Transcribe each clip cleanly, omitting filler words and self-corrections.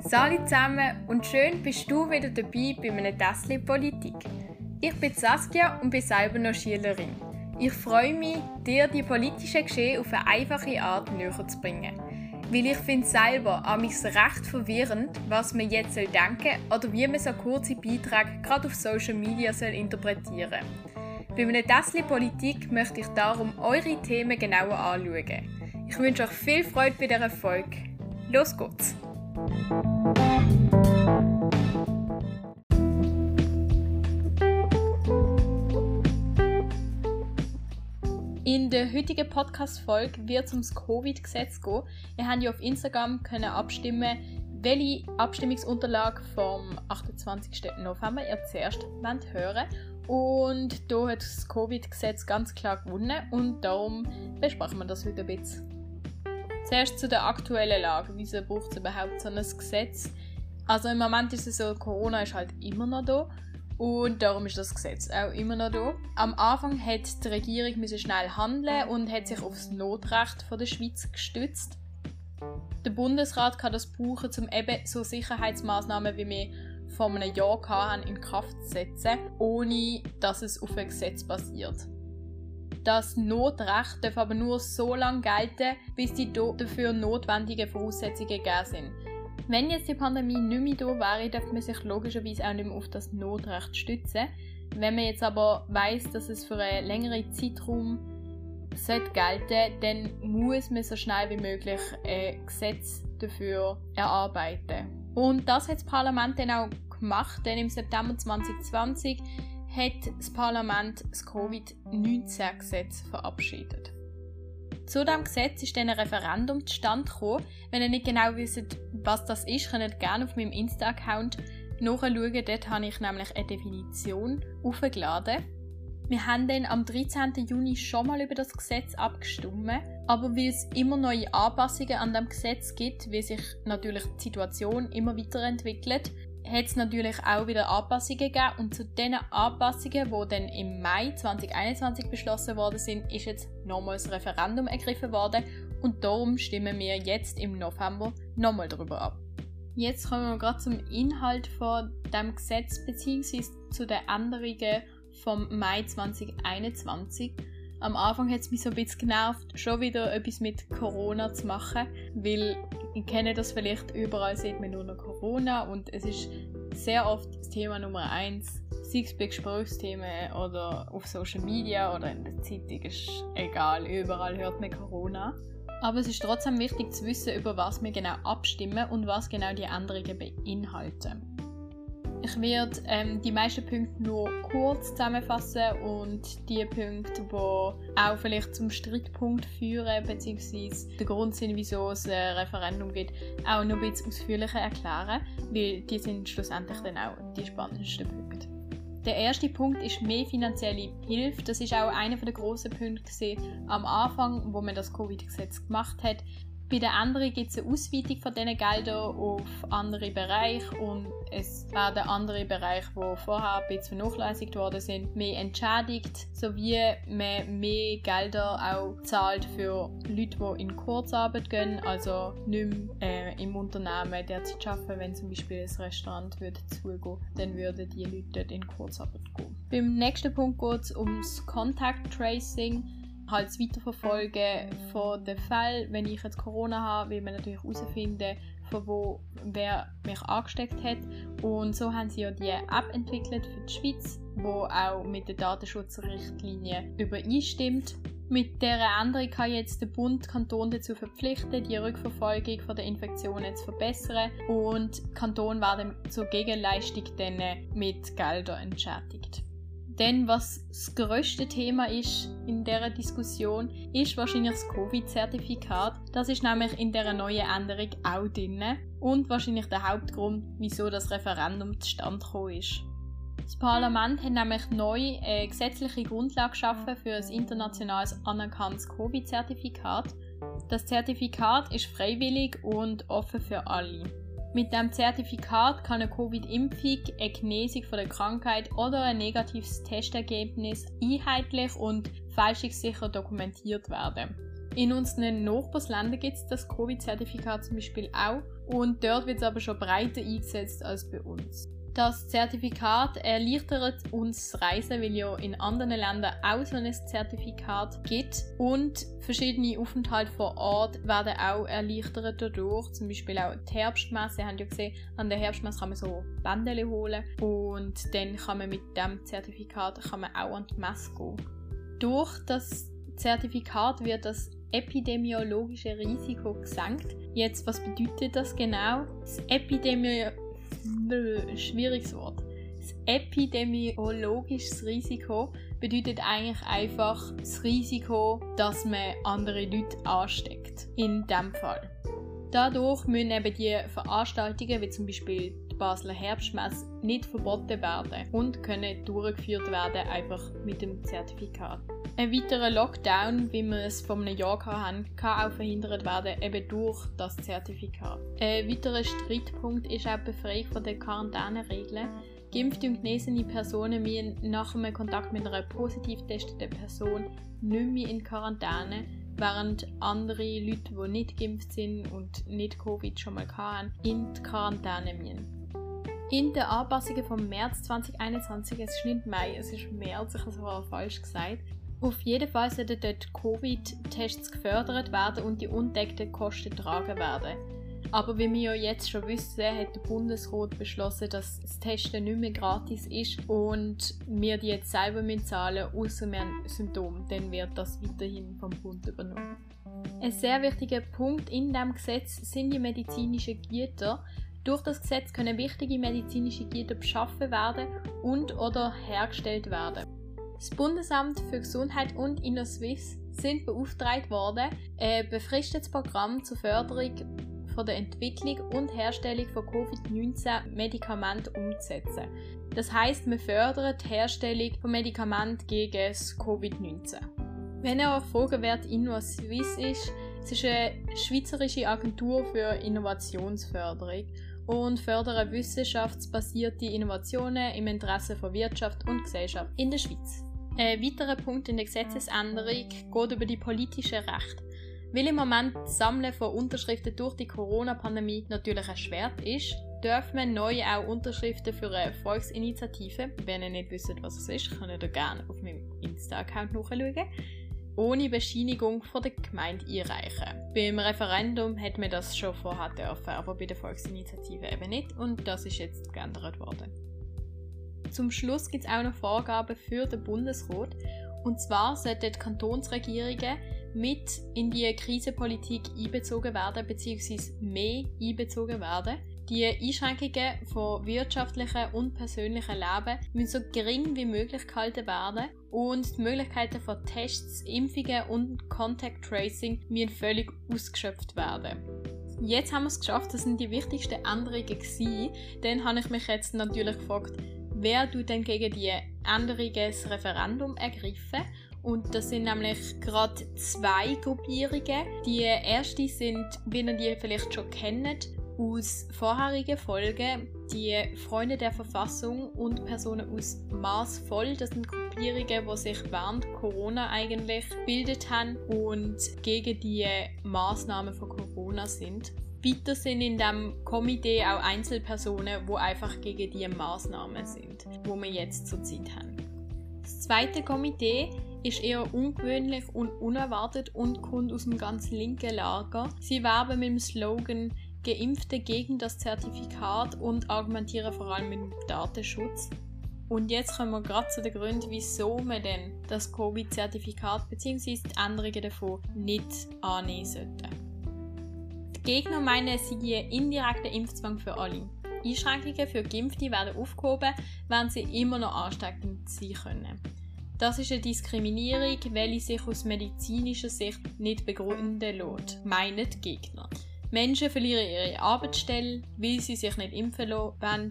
Salut zusammen und schön bist du wieder dabei bei einem Tässchen Politik. Ich bin Saskia und bin selber noch Schülerin. Ich freue mich, dir die politischen Geschehen auf eine einfache Art näher zu bringen. Weil ich finde selber amigs recht verwirrend, was man jetzt denken soll oder wie man so kurze Beiträge gerade auf Social Media interpretieren soll. Bei einem Tässchen Politik möchte ich darum eure Themen genauer anschauen. Ich wünsche euch viel Freude bei dieser Folge. Los geht's! In der heutigen Podcast-Folge wird es ums Covid-Gesetz gehen. Wir haben ja auf Instagram abstimmen, welche Abstimmungsunterlage vom 28. November ihr zuerst hören wollt. Und da hat das Covid-Gesetz ganz klar gewonnen und darum besprechen wir das heute ein bisschen. Zuerst zu der aktuellen Lage. Wieso braucht es überhaupt so ein Gesetz? Also im Moment ist es so, Corona ist halt immer noch da und darum ist das Gesetz auch immer noch da. Am Anfang hat die Regierung schnell handeln und hat sich auf das Notrecht von der Schweiz gestützt. Der Bundesrat kann das brauchen, um eben so Sicherheitsmaßnahmen, wie wir vor einem Jahr hatten, in Kraft zu setzen, ohne dass es auf ein Gesetz basiert. Das Notrecht darf aber nur so lange gelten, bis die dafür notwendigen Voraussetzungen gegeben sind. Wenn jetzt die Pandemie nicht mehr da wäre, darf man sich logischerweise auch nicht mehr auf das Notrecht stützen. Wenn man jetzt aber weiss, dass es für einen längeren Zeitraum gelten sollte, dann muss man so schnell wie möglich ein Gesetz dafür erarbeiten. Und das hat das Parlament dann auch gemacht, denn im September 2020 hat das Parlament das Covid-19-Gesetz verabschiedet. Zu diesem Gesetz ist dann ein Referendum zustande gekommen. Wenn ihr nicht genau wisst, was das ist, könnt ihr gerne auf meinem Insta-Account nachschauen. Dort habe ich nämlich eine Definition aufgeladen. Wir haben dann am 13. Juni schon mal über das Gesetz abgestimmt, aber weil es immer neue Anpassungen an dem Gesetz gibt, wie sich natürlich die Situation immer weiterentwickelt, hat es natürlich auch wieder Anpassungen gegeben und zu diesen Anpassungen, die dann im Mai 2021 beschlossen worden sind, ist jetzt nochmals das Referendum ergriffen worden und darum stimmen wir jetzt im November nochmal darüber ab. Jetzt kommen wir gerade zum Inhalt von dem Gesetz bzw. zu den Änderungen vom Mai 2021. Am Anfang hat es mich so ein bisschen genervt, schon wieder etwas mit Corona zu machen, weil ich kenne das vielleicht, überall sieht man nur noch Corona und es ist sehr oft das Thema Nummer 1, sei es bei Gesprächsthemen oder auf Social Media oder in der Zeitung, ist egal, überall hört man Corona. Aber es ist trotzdem wichtig zu wissen, über was wir genau abstimmen und was genau die Änderungen beinhalten. Ich werde die meisten Punkte nur kurz zusammenfassen und die Punkte, die auch vielleicht zum Streitpunkt führen, bzw. der Grund sind, wieso es ein Referendum gibt, auch noch ein bisschen ausführlicher erklären, weil die sind schlussendlich dann auch die spannendsten Punkte. Der erste Punkt ist mehr finanzielle Hilfe. Das ist auch einer der grossen Punkte am Anfang, wo man das Covid-Gesetz gemacht hat. Bei den anderen gibt es eine Ausweitung von diesen Geldern auf andere Bereiche und es werden andere Bereiche, die vorher ein bisschen vernachlässigt worden sind, mehr entschädigt, sowie man mehr Gelder auch zahlt für Leute, die in Kurzarbeit gehen, also nicht mehr im Unternehmen derzeit arbeiten. Wenn zum Beispiel ein Restaurant zugehen würde, dann würden die Leute dort in Kurzarbeit gehen. Beim nächsten Punkt geht es ums Contact Tracing. Halt das Weiterverfolgen von den Fällen, wenn ich jetzt Corona habe, will man natürlich herausfinden, von wo wer mich angesteckt hat. Und so haben sie ja die App entwickelt für die Schweiz, die auch mit den Datenschutzrichtlinien übereinstimmt. Mit dieser Änderung kann jetzt der Bund Kanton dazu verpflichten, die Rückverfolgung von der Infektionen zu verbessern und Kanton werden zur Gegenleistung dann mit Geldern entschädigt. Denn was das grösste Thema ist in dieser Diskussion, ist wahrscheinlich das Covid-Zertifikat. Das ist nämlich in dieser neuen Änderung auch drin und wahrscheinlich der Hauptgrund, wieso das Referendum zustande gekommen ist. Das Parlament hat nämlich neu eine gesetzliche Grundlage geschaffen für ein internationales anerkanntes Covid-Zertifikat. Das Zertifikat ist freiwillig und offen für alle. Mit diesem Zertifikat kann eine Covid-Impfung, eine Genesung von der Krankheit oder ein negatives Testergebnis einheitlich und fälschungssicher dokumentiert werden. In unseren Nachbarländern gibt es das Covid-Zertifikat zum Beispiel auch und dort wird es aber schon breiter eingesetzt als bei uns. Das Zertifikat erleichtert uns das Reisen, weil ja in anderen Ländern auch so ein Zertifikat gibt und verschiedene Aufenthalte vor Ort werden auch erleichtert dadurch. Zum Beispiel auch die Herbstmesse, ihr habt ja gesehen, an der Herbstmesse kann man so Bändchen holen und dann kann man mit diesem Zertifikat auch an die Messe gehen. Durch das Zertifikat wird das epidemiologische Risiko gesenkt. Jetzt, was bedeutet das genau? Das schwieriges Wort. Das epidemiologisches Risiko bedeutet eigentlich einfach das Risiko, dass man andere Leute ansteckt. In diesem Fall. Dadurch müssen eben die Veranstaltungen, wie zum Beispiel die Basler Herbstmesse, nicht verboten werden und können durchgeführt werden, einfach mit dem Zertifikat. Ein weiterer Lockdown, wie wir es vor einem Jahr hatten, kann auch verhindert werden, eben durch das Zertifikat. Ein weiterer Streitpunkt ist auch die Befreiung von den Quarantäneregeln. Geimpfte und genesene Personen müssen nach einem Kontakt mit einer positiv getesteten Person nicht mehr in Quarantäne, während andere Leute, die nicht geimpft sind und nicht Covid schon mal hatten, in die Quarantäne müssen. In den Anpassungen vom März 2021, es ist nicht Mai, es ist März, ich habe es aber falsch gesagt. Auf jeden Fall sollten dort Covid-Tests gefördert werden und die undeckten Kosten getragen werden. Aber wie wir ja jetzt schon wissen, hat der Bundesrat beschlossen, dass das Testen nicht mehr gratis ist und wir die jetzt selber zahlen müssen, ausser wir haben Symptome. Dann wird das weiterhin vom Bund übernommen. Ein sehr wichtiger Punkt in diesem Gesetz sind die medizinischen Güter. Durch das Gesetz können wichtige medizinische Güter beschaffen werden und/oder hergestellt werden. Das Bundesamt für Gesundheit und Innosuisse sind beauftragt worden, ein befristetes Programm zur Förderung von der Entwicklung und Herstellung von Covid-19-Medikamenten umzusetzen. Das heisst, wir fördern die Herstellung von Medikamenten gegen das Covid-19. Wenn ihr euch fragt, wer die Innosuisse ist, es ist eine schweizerische Agentur für Innovationsförderung und fördern wissenschaftsbasierte Innovationen im Interesse von Wirtschaft und Gesellschaft in der Schweiz. Ein weiterer Punkt in der Gesetzesänderung geht über die politischen Rechte. Weil im Moment das Sammeln von Unterschriften durch die Corona-Pandemie natürlich erschwert ist, dürfen wir neu auch Unterschriften für eine Volksinitiative, wenn ihr nicht wisst, was es ist, könnt ihr gerne auf meinem Insta-Account nachschauen, ohne Bescheinigung von der Gemeinde einreichen. Beim Referendum hat man das schon vorher dürfen, aber bei der Volksinitiative eben nicht und das ist jetzt geändert worden. Zum Schluss gibt es auch noch Vorgaben für den Bundesrat. Und zwar sollten die Kantonsregierungen mit in die Krisenpolitik einbezogen werden bzw. mehr einbezogen werden. Die Einschränkungen von wirtschaftlichen und persönlichen Leben müssen so gering wie möglich gehalten werden und die Möglichkeiten von Tests, Impfungen und Contact Tracing müssen völlig ausgeschöpft werden. Jetzt haben wir es geschafft, das sind die wichtigsten Änderungen gewesen. Dann habe ich mich jetzt natürlich gefragt, wer tut denn gegen die Änderungen das Referendum ergreifen? Und das sind nämlich gerade zwei Gruppierungen. Die erste sind, wie ihr die vielleicht schon kennt, aus vorherigen Folgen, die Freunde der Verfassung und Personen aus Maßvoll. Das sind Gruppierungen, die sich während Corona eigentlich gebildet haben und gegen die Massnahmen von Corona sind. Weiter sind in diesem Komitee auch Einzelpersonen, die einfach gegen die Massnahmen sind, die wir jetzt zurzeit haben. Das zweite Komitee ist eher ungewöhnlich und unerwartet und kommt aus dem ganz linken Lager. Sie werben mit dem Slogan «Geimpfte gegen das Zertifikat» und argumentieren vor allem mit dem Datenschutz. Und jetzt kommen wir gerade zu den Gründen, wieso man denn das Covid-Zertifikat bzw. die Änderungen davon nicht annehmen sollte. Die Gegner meinen, es sei ein indirekter Impfzwang für alle. Einschränkungen für Geimpfte werden aufgehoben, während sie immer noch ansteckend sein können. Das ist eine Diskriminierung, welche sich aus medizinischer Sicht nicht begründen lässt, meinen die Gegner. Menschen verlieren ihre Arbeitsstelle, weil sie sich nicht impfen lassen wollen,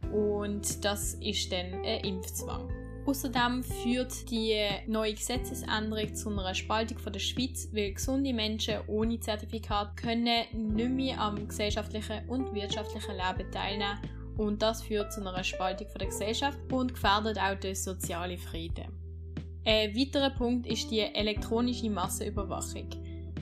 und das ist dann ein Impfzwang. Außerdem führt die neue Gesetzesänderung zu einer Spaltung von der Schweiz, weil gesunde Menschen ohne Zertifikat können nicht mehr am gesellschaftlichen und wirtschaftlichen Leben teilnehmen und das führt zu einer Spaltung von der Gesellschaft und gefährdet auch den sozialen Frieden. Ein weiterer Punkt ist die elektronische Massenüberwachung.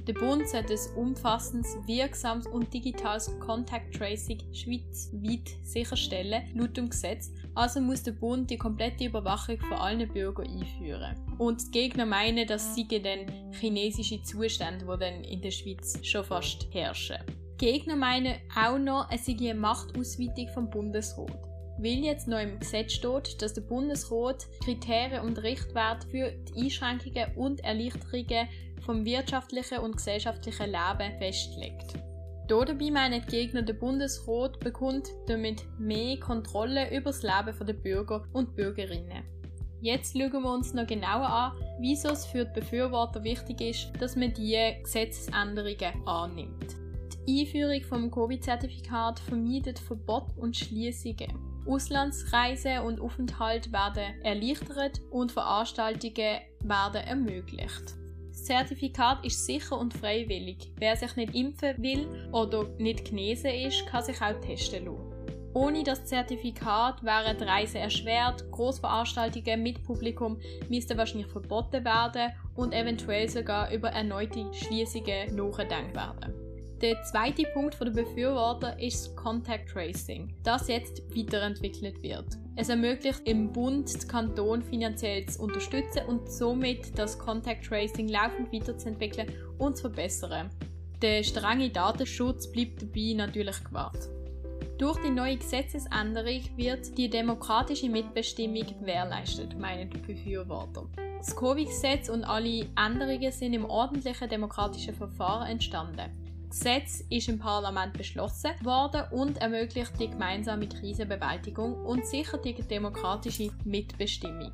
Der Bund sollte ein umfassendes, wirksames und digitales Contact Tracing schweizweit sicherstellen, laut dem Gesetz. Also muss der Bund die komplette Überwachung von allen Bürgern einführen. Und die Gegner meinen, das seien dann chinesische Zustände, die dann in der Schweiz schon fast herrschen. Die Gegner meinen auch noch, es sei eine Machtausweitung vom Bundesrat. Weil jetzt noch im Gesetz steht, dass der Bundesrat Kriterien und Richtwerte für die Einschränkungen und Erleichterungen vom wirtschaftlichen und gesellschaftlichen Leben festlegt. Dabei meinen die Gegner, der Bundesrat bekommt damit mehr Kontrolle über das Leben der Bürger und Bürgerinnen. Jetzt schauen wir uns noch genauer an, wieso es für die Befürworter wichtig ist, dass man diese Gesetzesänderungen annimmt. Die Einführung vom Covid-Zertifikat vermeidet Verbot und Schliessungen. Auslandsreisen und Aufenthalt werden erleichtert und Veranstaltungen werden ermöglicht. Das Zertifikat ist sicher und freiwillig. Wer sich nicht impfen will oder nicht genesen ist, kann sich auch testen lassen. Ohne das Zertifikat wären die Reisen erschwert, Grossveranstaltungen mit Publikum müssten wahrscheinlich verboten werden und eventuell sogar über erneute Schliessungen nachgedacht werden. Der zweite Punkt der Befürworter ist das Contact Tracing, das jetzt weiterentwickelt wird. Es ermöglicht im Bund, den Kanton finanziell zu unterstützen und somit das Contact Tracing laufend weiterzuentwickeln und zu verbessern. Der strenge Datenschutz bleibt dabei natürlich gewahrt. Durch die neue Gesetzesänderung wird die demokratische Mitbestimmung gewährleistet, meinen die Befürworter. Das Covid-Gesetz und alle Änderungen sind im ordentlichen demokratischen Verfahren entstanden. Das Gesetz ist im Parlament beschlossen worden und ermöglicht die gemeinsame Krisenbewältigung und sichert die demokratische Mitbestimmung.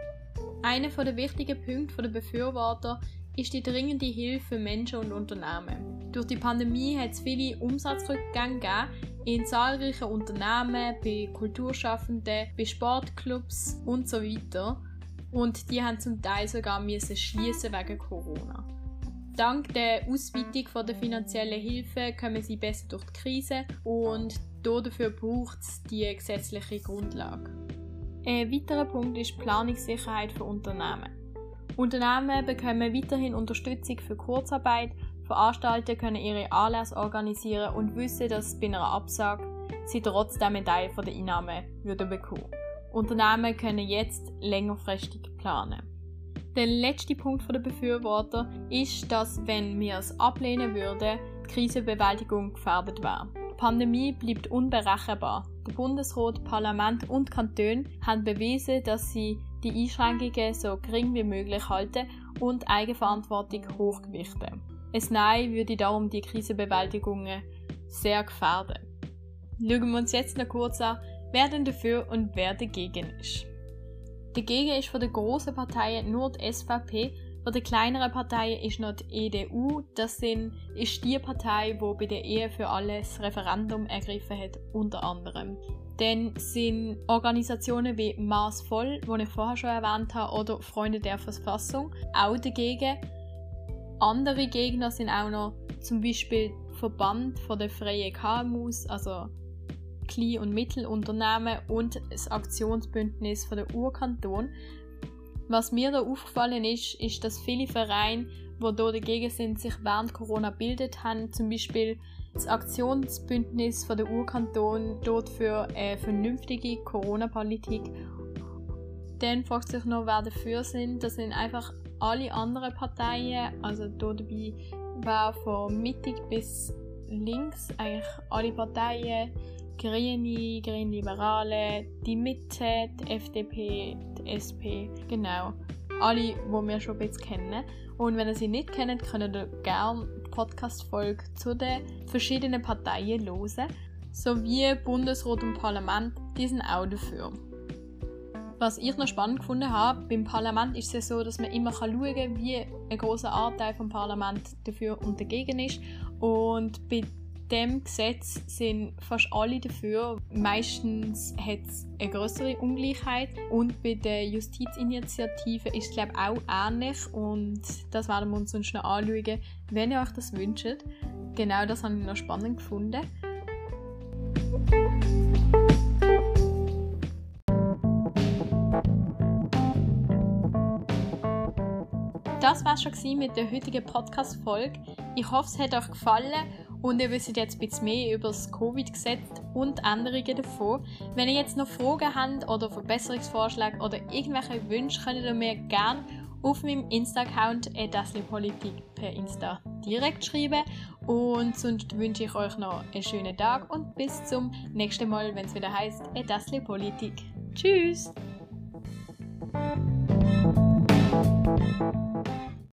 Einer der wichtigen Punkte der Befürworter ist die dringende Hilfe für Menschen und Unternehmen. Durch die Pandemie hat es viele Umsatzrückgänge gegeben in zahlreichen Unternehmen, bei Kulturschaffenden, bei Sportclubs und so weiter. Und die haben zum Teil sogar schließen wegen Corona. Dank der Ausweitung der finanziellen Hilfe kommen sie besser durch die Krise und dafür braucht es die gesetzliche Grundlage. Ein weiterer Punkt ist die Planungssicherheit für Unternehmen. Unternehmen bekommen weiterhin Unterstützung für Kurzarbeit, Veranstalter können ihre Anlässe organisieren und wissen, dass bei einer Absage sie trotzdem einen Teil der Einnahmen bekommen. Unternehmen können jetzt längerfristig planen. Der letzte Punkt der Befürworter ist, dass, wenn wir es ablehnen würden, die Krisenbewältigung gefährdet wäre. Die Pandemie bleibt unberechenbar. Der Bundesrat, Parlament und Kantone haben bewiesen, dass sie die Einschränkungen so gering wie möglich halten und Eigenverantwortung hochgewichten. Ein Nein würde darum die Krisenbewältigungen sehr gefährden. Schauen wir uns jetzt noch kurz an, wer denn dafür und wer dagegen ist. Dagegen ist von den grossen Parteien nur die SVP, von den kleineren Parteien ist noch die EDU, das ist die Partei, die bei der Ehe für alle das Referendum ergriffen hat, unter anderem. Dann sind Organisationen wie Maßvoll, die ich vorher schon erwähnt habe, oder Freunde der Verfassung auch dagegen. Andere Gegner sind auch noch zum Beispiel Verband von der freien KMUs, also Klein- und Mittelunternehmen und das Aktionsbündnis von der Urkanton. Was mir da aufgefallen ist, dass viele Vereine, die hier dagegen sind, sich während Corona gebildet haben. Zum Beispiel das Aktionsbündnis von der Urkanton dort für eine vernünftige Corona-Politik. Dann fragt sich noch, wer dafür sind. Das sind einfach alle anderen Parteien, also hier dabei war von mittig bis links eigentlich alle Parteien, Grüne, Grünliberale, die Mitte, die FDP, die SP, genau. Alle, die wir schon ein bisschen kennen. Und wenn ihr sie nicht kennt, könnt ihr gerne die Podcast-Folge zu den verschiedenen Parteien hören. Sowie Bundesrat und Parlament, die sind auch dafür. Was ich noch spannend gefunden habe, beim Parlament ist es ja so, dass man immer schauen kann, wie ein grosser Anteil vom Parlament dafür und dagegen ist. Und bei dem Gesetz sind fast alle dafür. Meistens hat es eine größere Ungleichheit. Und bei der Justizinitiative ist es, glaube ich, auch ähnlich. Und das werden wir uns sonst noch anschauen, wenn ihr euch das wünscht. Genau, das habe ich noch spannend gefunden. das war es schon mit der heutigen Podcast-Folge. Ich hoffe, es hat euch gefallen und ihr wisst jetzt ein bisschen mehr über das Covid-Gesetz und Änderungen davon. Wenn ihr jetzt noch Fragen habt oder Verbesserungsvorschläge oder irgendwelche Wünsche, könnt ihr mir gerne auf meinem Insta-Account @daslipolitik per Insta direkt schreiben. Und sonst wünsche ich euch noch einen schönen Tag und bis zum nächsten Mal, wenn es wieder heisst @daslipolitik. Tschüss!